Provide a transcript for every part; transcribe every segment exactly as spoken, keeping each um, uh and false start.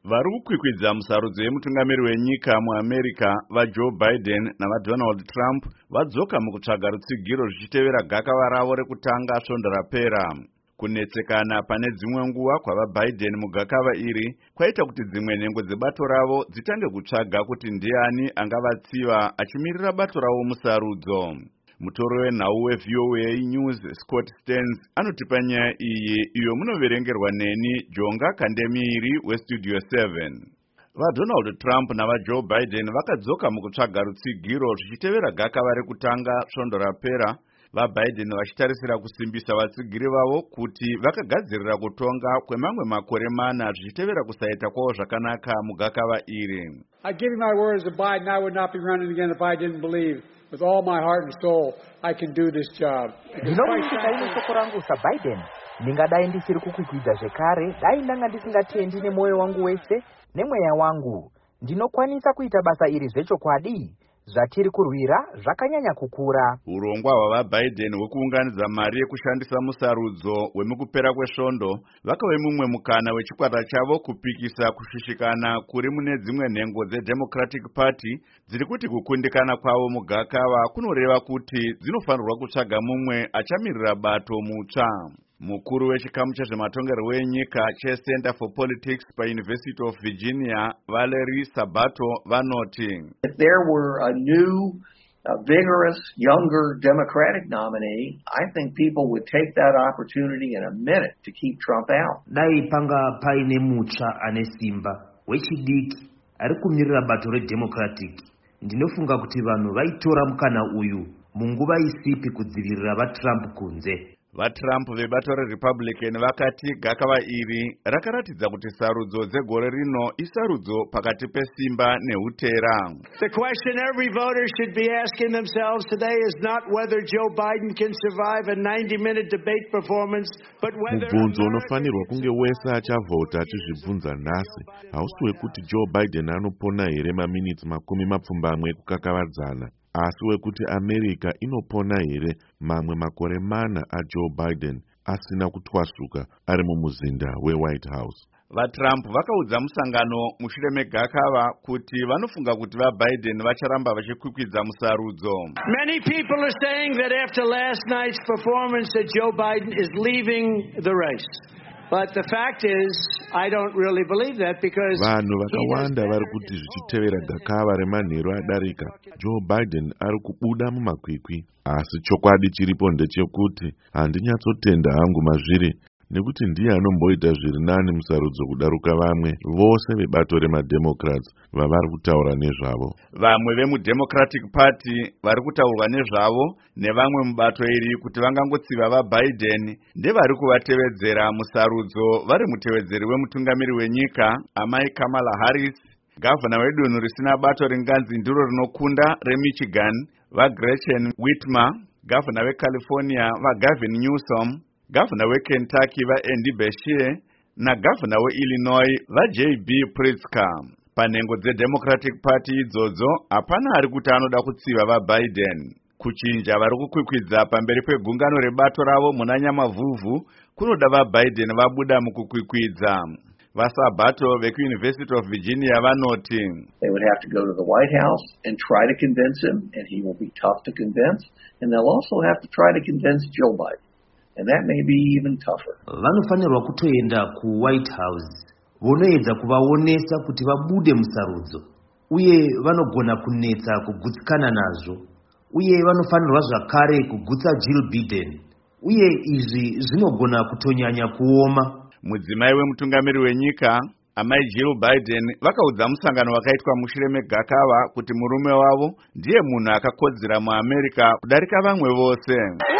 Vari kukwikwidza musarudzo yemutungamiri wenyika muAmerica vaJoe Biden navaDonald Trump vadzoka mukutsvaga rutsigiro zvichitevera gakava ravo rekutanga svondo rapera. Kunetsekana pane dzimwe nguva kwavaBiden mugakava iri kwaita kuti dzimwe nhengo dzebato ravo dzitange kutsvaga kuti ndiani angavatsiva achimirira bato ravo musarudzo. Mutoro wenhau weV O A News Scott Stearns anotipa nyaya iyi iyo munoverengerwa neni Jonga Kandemiri weStudio seven. VaDonald Trump navaJoe Biden vakadzoka mukutsvaga rutsigiro zvichitevera gakava rekutanga svondo rapera, vaBiden vachitarisira kusimbisa vatsigiri vavo kuti vakagadzirira kutonga kwemamwe makore mana zvichitevera kusaita kwavo zvakanaka mugakava iri. I give you my word as a Biden, I would not be running again if I didn't believe with all my heart and soul I can do this job. Ndinomushika ini soko rangu saBiden, ndingadai ndisiri kukwikwidza zvekare, dai ndanga ndisingatendi nemwoyo wangu wese nemweya wangu. Ndinokwanisa kuita basa iri zvechokwadi. Zvatiri kurwira zvakanyanya kukura. Urongwa hwavaBiden hwekuunganidza mari yekushandisa musarudzo wemukupera kwesvondo vakave mumwe mukana wechikwata chavo kupikisa kushushikana kuri mune dzimwe nhengo dzeDemocratic Party dziri kuti kukundikana kwavo mugakava kunoreva kuti dzinofanirwa kutsvaga mumwe achamirira bato mutsva. Mukuru wechikamu chezvematongerwo enyika cheCenter for Politics paUniversity of Virginia, Valerie Sabato, vanoti, if there were a new, uh, vigorous, younger Democratic nominee, I think people would take that opportunity in a minute to keep Trump out. Dai panga paine mutsva ane simba wechidiki ari kumirira bato reDemocratic, ndinofunga kuti vanhu vaitora mukana uyu munguva isipi kudzivirira vaTrump kunze. VaTrump vebato reRepublican vakati gakava iri rakaratidza kuti sarudzo dzegore rino isarudzo pakati pesimba neutera. The question every voter should be asking themselves today is not whether Joe Biden can survive a ninety minute debate performance, but whether mubvunzo unofanirwa kunge wese achavhota achizvibvunza nhasi hausi wekuti Joe Biden anopona here maminitsi makumi mapfumbamwe kukakavadzana, asi wekuti America inopona here mamwe makore mana aJoe Biden asina kutwasuka ari mumuzinda weWhite House. VaTrump vakaudza musangano mushure megakava kuti vanofunga kuti vaBiden vacharamba vachikwikwidza musarudzo. Many people are saying that after last night's performance that Joe Biden is leaving the race. But the fact is, I don't really believe that because vanhu vakawanda vari kuti zvichitevera gakava remanheru adarika Joe Biden ari kubuda mumakwikwi, asi chokwadi chiripo ndechekuti handinyatsotenda hangu mazviri nekuti ndiye anomboita zviri nani musarudzo kudaruka vamwe vose vebato remademocrats vavari kutaura nezvavo. Vamwe vemuDemocratic Party vari kutaurwa nezvavo nevamwe mubato iri kuti vangangotsiva vaBiden ndevari kuvatevedzera musarudzo vari mutevedzeri wemutungamiri wenyika amai Kamala Harris, gavana wedunhu risina bato ringanzi ndiro rinokunda reMichigan vaGretchen Whitmer, gavana weCalifornia vaGavin Newsom, gavana weKentucky vaAndy Beshear nagavana weIllinois vaJ B Pritzker. Panhengo dzeDemocratic Party idzodzo hapana ari kuti anoda kutsiva vaBiden. Kuchinja vari kukwikwidza pamberi pegungano rebato ravo muna nyamavhuvhu kunoda vaBiden vabuda mukukwikwidza. Vasabato vekuUniversity of Virginia vanoti, they would have to go to the White House and try to convince him, and he will be tough to convince, and they'll also have to try to convince Joe Biden. And that may be even tougher. Vanofanirwa kutoenda kuWhite House vonoedza kuvaonesa kuti vabude musarudzo, uye vanogona kunetsa kugutsikana nazvo, uye vanofanirwa zvakare kugutsa Jill Biden, uye izvi zvinogona kutonyanya kuoma. Mudzimai wemutungamiri wenyika amai Jill Biden vakaudza musangano wakaitwa mushure megakava kuti murume wavo ndiye munhu akakodzera muAmerica kudarika vamwe vose.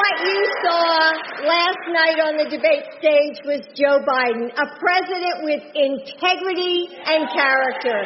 Last night on the debate stage was Joe Biden, a president with integrity and character.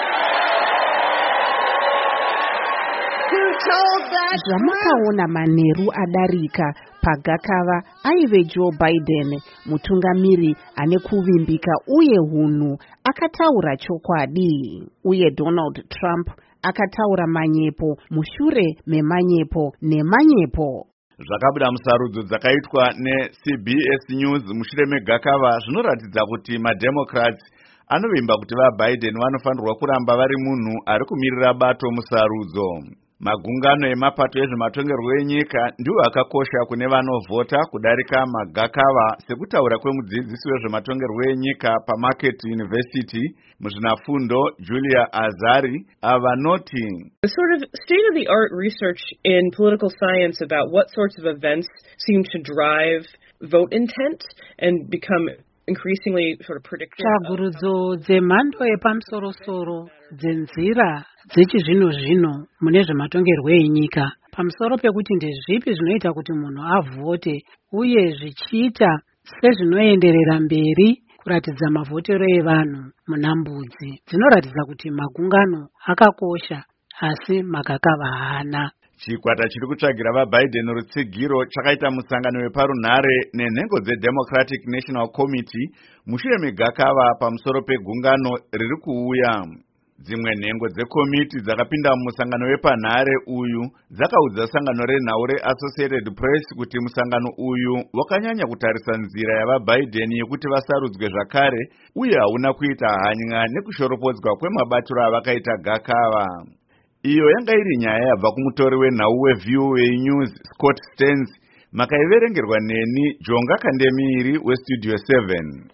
Who told that Zvamakaona manheru adarika pagakava aive Joe Biden, mutungamiri ane kuvimbika uye hunhu, akataura chokwadi. Uye Donald Trump akataura manyepo mushure memanyepo nemanyepo. Zvakabuda musarudzo dzakaitwa neC B S News mushure megakava zvinoratidza kuti maDemocrats anovimba kuti vaBiden vanofanirwa kuramba vari munhu ari kumirira bato musarudzo. Magungano emapato ezvematongerwo enyika ndiwo akakosha kune vanovhota kudarika magakava, sekutaura kwemudzidzisi wezvematongerwo enyika paMarquette University muzvinafundo Julia Azari avanoti the sort of state-of-the-art research in political science about what sorts of events seem to drive vote intent and become increasingly sort of predictive. Tsvagurudzo dzemhando yepamusoro-soro dzenzira dzechizvino-zvino mune zvematongerwo enyika pamusoro pekuti ndezvipi zvinoita kuti munhu avhote uye zvichiita sezvinoenderera mberi kuratidza mavhotero evanhu munhambudzi dzinoratidza kuti magungano akakosha asi magakava haana. Chikwata chiri kutsvagira vaBiden rutsigiro chakaita musangano weparunhare nenhengo dzeDemocratic National Committee mushure megakava pamusoro pegungano riri kuuya. Dzimwe nhengo dzekomiti dzakapinda mumusangano wepanhare uyu dzakaudza sangano renhau reAssociated Press kuti musangano uyu wakanyanya kutarisa nzira yavaBiden yekuti vasarudzwe zvakare uye hauna kuita hanya nekushoropodzwa kwemabatiro avakaita gakava. Iyo yanga iri nyaya yabva kumutori wenhau weV O A News Scott Stearns, makaiverengerwa neni Jonga Kandemiri weStudio seven.